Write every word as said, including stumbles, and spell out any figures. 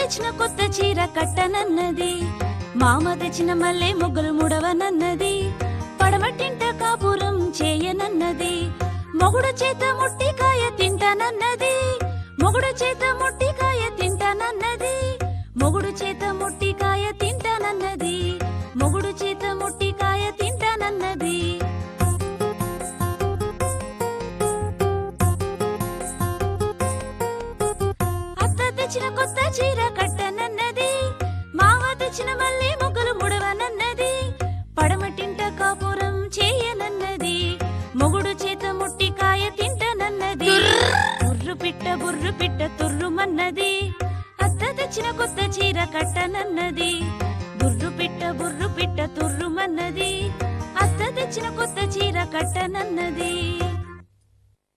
తెచ్చిన కొత్త చీర కట్టనన్నది, మామ తెచ్చిన మల్లె మొగ్గులు ముడవనన్నది, పడమటింట కాపురం చేయనన్నది, మొగుడు చేత ముట్టికాయ తింటానన్నది, మొగుడు చేత ముట్టికాయ తింటానన్నది, మొగుడు చేత ముట్టికాయ తింటానన్నది, మొగుడు చేత ముట్టికాయ తింటానన్నది. అత్త తెచ్చిన కొత్త చీర కట్టనన్నది, మావ తెచ్చిన మల్లె మొగ్గలు ముడవనన్నది, పడమటింట కాపురం చేయనన్నది, మొగుడు చేత ముట్టికాయ తింటానన్నది. బుర్రు పిట్ట బుర్రు పిట్ట తుర్రుమన్నది, అత్త తెచ్చిన కొత్త చీర కట్టనన్నది, బుర్రు పిట్ట బుర్రు పిట్ట తుర్రుమన్నది, అత్త తెచ్చిన కొత్త చీర కట్టనన్నది.